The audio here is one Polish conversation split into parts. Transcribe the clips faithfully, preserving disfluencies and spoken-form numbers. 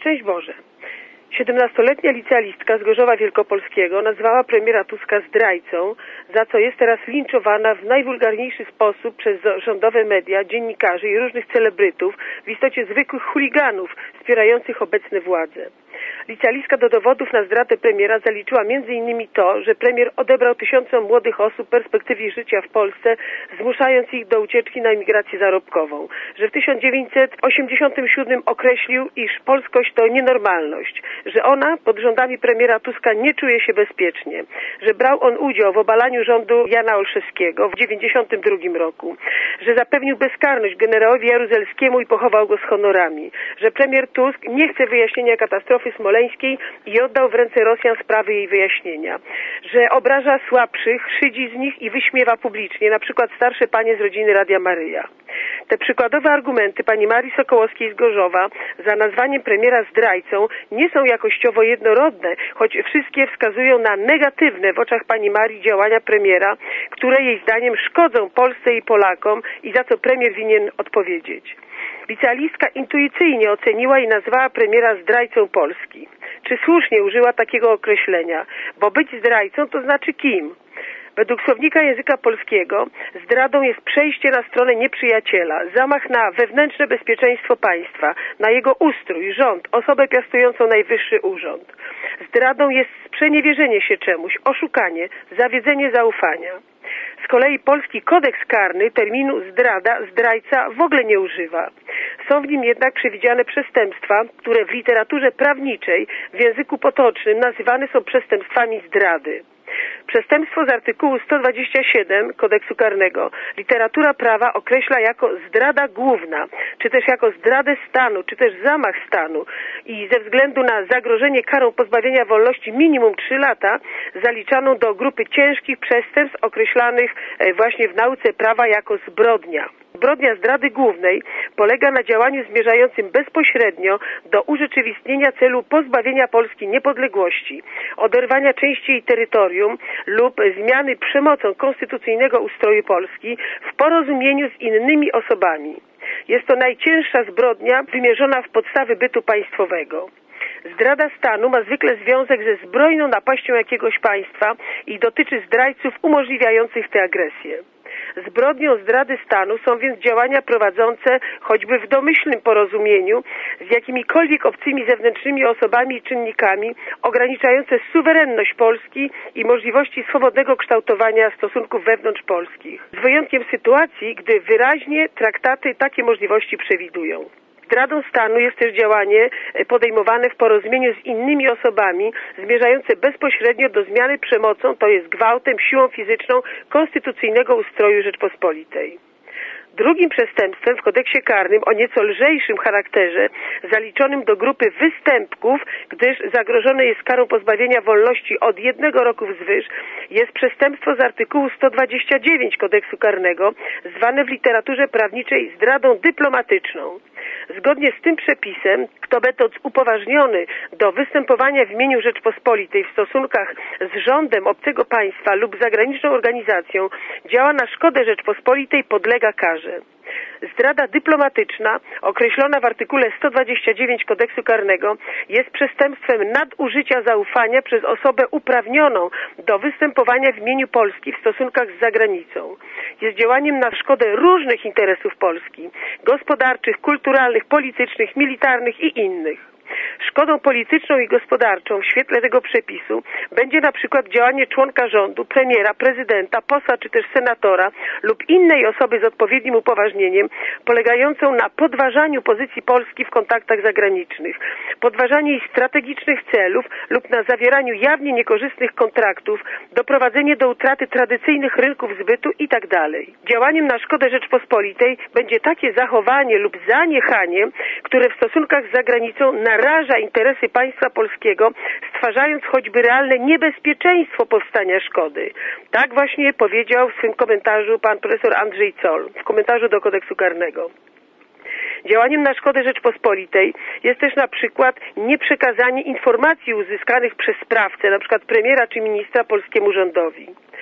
Szczęść Boże. siedemnastoletnia licealistka z Gorzowa Wielkopolskiego nazwała premiera Tuska zdrajcą, za co jest teraz linczowana w najwulgarniejszy sposób przez rządowe media, dziennikarzy i różnych celebrytów, w istocie zwykłych chuliganów wspierających obecne władze. Licealistka do dowodów na zdradę premiera zaliczyła między innymi to, że premier odebrał tysiącom młodych osób perspektywy życia w Polsce, zmuszając ich do ucieczki na emigrację zarobkową, że w tysiąc dziewięćset osiemdziesiątym siódmym określił, iż polskość to nienormalność, że ona pod rządami premiera Tuska nie czuje się bezpiecznie, że brał on udział w obalaniu rządu Jana Olszewskiego w dziewięćdziesiątym drugim roku, że zapewnił bezkarność generałowi Jaruzelskiemu i pochował go z honorami, że premier Tusk nie chce wyjaśnienia katastrofy smoleńskiej i oddał w ręce Rosjan sprawy jej wyjaśnienia, że obraża słabszych, szydzi z nich i wyśmiewa publicznie, na przykład starsze panie z rodziny Radia Maryja. Te przykładowe argumenty pani Marii Sokołowskiej z Gorzowa za nazwaniem premiera zdrajcą nie są jakościowo jednorodne, choć wszystkie wskazują na negatywne w oczach pani Marii działania premiera, które jej zdaniem szkodzą Polsce i Polakom i za co premier winien odpowiedzieć. Licealistka intuicyjnie oceniła i nazwała premiera zdrajcą Polski. Czy słusznie użyła takiego określenia? Bo być zdrajcą to znaczy kim? Według słownika języka polskiego zdradą jest przejście na stronę nieprzyjaciela, zamach na wewnętrzne bezpieczeństwo państwa, na jego ustrój, rząd, osobę piastującą najwyższy urząd. Zdradą jest sprzeniewierzenie się czemuś, oszukanie, zawiedzenie zaufania. Z kolei polski kodeks karny terminu zdrada, zdrajca w ogóle nie używa. Są w nim jednak przewidziane przestępstwa, które w literaturze prawniczej, w języku potocznym nazywane są przestępstwami zdrady. Przestępstwo z artykułu sto dwadzieścia siedem kodeksu karnego literatura prawa określa jako zdrada główna, czy też jako zdradę stanu, czy też zamach stanu i ze względu na zagrożenie karą pozbawienia wolności minimum trzy lata zaliczaną do grupy ciężkich przestępstw określanych właśnie w nauce prawa jako zbrodnia. Zbrodnia zdrady głównej polega na działaniu zmierzającym bezpośrednio do urzeczywistnienia celu pozbawienia Polski niepodległości, oderwania części jej terytorium lub zmiany przemocą konstytucyjnego ustroju Polski w porozumieniu z innymi osobami. Jest to najcięższa zbrodnia wymierzona w podstawy bytu państwowego. Zdrada stanu ma zwykle związek ze zbrojną napaścią jakiegoś państwa i dotyczy zdrajców umożliwiających tę agresję. Zbrodnią zdrady stanu są więc działania prowadzące choćby w domyślnym porozumieniu z jakimikolwiek obcymi zewnętrznymi osobami i czynnikami ograniczające suwerenność Polski i możliwości swobodnego kształtowania stosunków wewnątrz polskich. Z wyjątkiem sytuacji, gdy wyraźnie traktaty takie możliwości przewidują. Zdradą stanu jest też działanie podejmowane w porozumieniu z innymi osobami, zmierzające bezpośrednio do zmiany przemocą, to jest gwałtem, siłą fizyczną konstytucyjnego ustroju Rzeczpospolitej. Drugim przestępstwem w kodeksie karnym o nieco lżejszym charakterze, zaliczonym do grupy występków, gdyż zagrożone jest karą pozbawienia wolności od jednego roku wzwyż, jest przestępstwo z artykułu sto dwadzieścia dziewięć kodeksu karnego, zwane w literaturze prawniczej zdradą dyplomatyczną. Zgodnie z tym przepisem, kto będąc upoważniony do występowania w imieniu Rzeczpospolitej w stosunkach z rządem obcego państwa lub zagraniczną organizacją działa na szkodę Rzeczpospolitej, podlega karze. Zdrada dyplomatyczna, określona w artykule sto dwadzieścia dziewięć kodeksu karnego, jest przestępstwem nadużycia zaufania przez osobę uprawnioną do występowania w imieniu Polski w stosunkach z zagranicą. Jest działaniem na szkodę różnych interesów Polski, gospodarczych, kulturalnych, politycznych, militarnych i innych. Szkodą polityczną i gospodarczą w świetle tego przepisu będzie na przykład działanie członka rządu, premiera, prezydenta, posła czy też senatora lub innej osoby z odpowiednim upoważnieniem polegającą na podważaniu pozycji Polski w kontaktach zagranicznych, podważaniu jej strategicznych celów lub na zawieraniu jawnie niekorzystnych kontraktów, doprowadzenie do utraty tradycyjnych rynków zbytu itd. Działaniem na szkodę Rzeczpospolitej będzie takie zachowanie lub zaniechanie, które w stosunkach z zagranicą naraża interesy państwa polskiego, stwarzając choćby realne niebezpieczeństwo powstania szkody. Tak właśnie powiedział w swym komentarzu pan profesor Andrzej Zoll, w komentarzu do kodeksu karnego. Działaniem na szkodę Rzeczpospolitej jest też na przykład nieprzekazanie informacji uzyskanych przez sprawcę, na przykład premiera czy ministra polskiemu rządowi.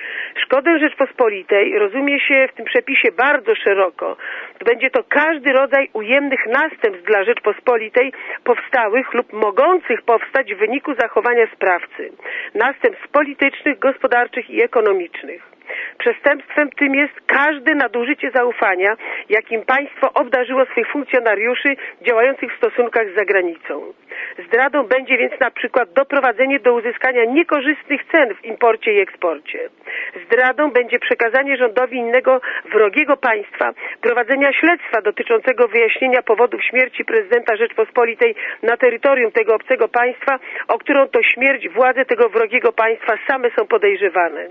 Szkodę Rzeczpospolitej rozumie się w tym przepisie bardzo szeroko. Będzie to każdy rodzaj ujemnych następstw dla Rzeczpospolitej powstałych lub mogących powstać w wyniku zachowania sprawcy. Następstw politycznych, gospodarczych i ekonomicznych. Przestępstwem tym jest każde nadużycie zaufania, jakim państwo obdarzyło swych funkcjonariuszy działających w stosunkach z zagranicą. Zdradą będzie więc na przykład doprowadzenie do uzyskania niekorzystnych cen w imporcie i eksporcie. Zdradą będzie przekazanie rządowi innego wrogiego państwa prowadzenia śledztwa dotyczącego wyjaśnienia powodów śmierci prezydenta Rzeczpospolitej na terytorium tego obcego państwa, o którą to śmierć władze tego wrogiego państwa same są podejrzewane.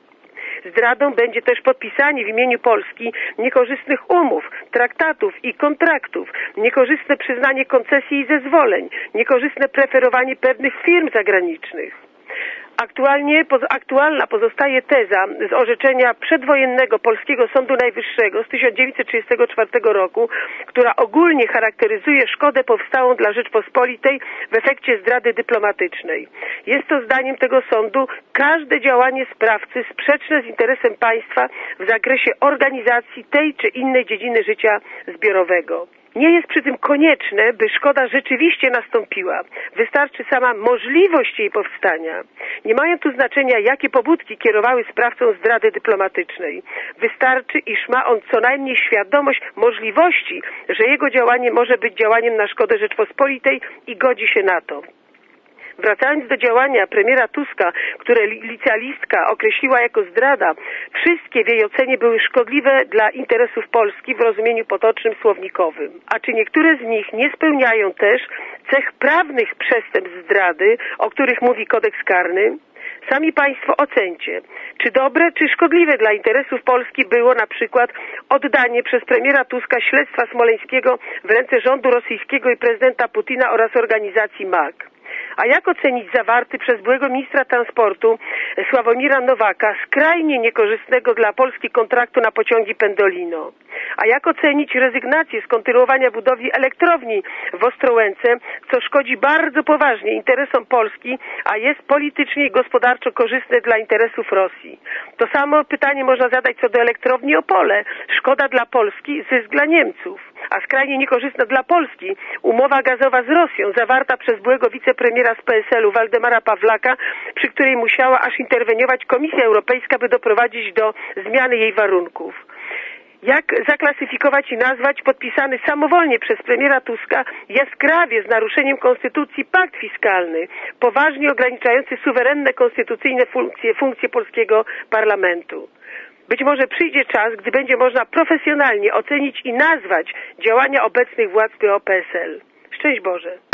Zdradą będzie też podpisanie w imieniu Polski niekorzystnych umów, traktatów i kontraktów, niekorzystne przyznanie koncesji i zezwoleń, niekorzystne preferowanie pewnych firm zagranicznych. Aktualnie, aktualna pozostaje teza z orzeczenia przedwojennego Polskiego Sądu Najwyższego z tysiąc dziewięćset trzydziestego czwartego roku, która ogólnie charakteryzuje szkodę powstałą dla Rzeczpospolitej w efekcie zdrady dyplomatycznej. Jest to zdaniem tego sądu każde działanie sprawcy sprzeczne z interesem państwa w zakresie organizacji tej czy innej dziedziny życia zbiorowego. Nie jest przy tym konieczne, by szkoda rzeczywiście nastąpiła. Wystarczy sama możliwość jej powstania. Nie mają tu znaczenia, jakie pobudki kierowały sprawcą zdrady dyplomatycznej. Wystarczy, iż ma on co najmniej świadomość możliwości, że jego działanie może być działaniem na szkodę Rzeczpospolitej i godzi się na to. Wracając do działania premiera Tuska, które licealistka określiła jako zdrada, wszystkie w jej ocenie były szkodliwe dla interesów Polski w rozumieniu potocznym słownikowym. A czy niektóre z nich nie spełniają też cech prawnych przestępstw zdrady, o których mówi kodeks karny? Sami państwo ocencie, czy dobre, czy szkodliwe dla interesów Polski było na przykład oddanie przez premiera Tuska śledztwa smoleńskiego w ręce rządu rosyjskiego i prezydenta Putina oraz organizacji M A G. A jak ocenić zawarty przez byłego ministra transportu Sławomira Nowaka skrajnie niekorzystnego dla Polski kontraktu na pociągi Pendolino? A jak ocenić rezygnację z kontynuowania budowy elektrowni w Ostrołęce, co szkodzi bardzo poważnie interesom Polski, a jest politycznie i gospodarczo korzystne dla interesów Rosji? To samo pytanie można zadać co do elektrowni Opole. Szkoda dla Polski, zysk dla Niemców. A skrajnie niekorzystna dla Polski umowa gazowa z Rosją, zawarta przez byłego wicepremiera z P S L u Waldemara Pawlaka, przy której musiała aż interweniować Komisja Europejska, by doprowadzić do zmiany jej warunków. Jak zaklasyfikować i nazwać podpisany samowolnie przez premiera Tuska jaskrawie z naruszeniem konstytucji pakt fiskalny, poważnie ograniczający suwerenne konstytucyjne funkcje, funkcje polskiego parlamentu? Być może przyjdzie czas, gdy będzie można profesjonalnie ocenić i nazwać działania obecnych władz P O P S L. Szczęść Boże.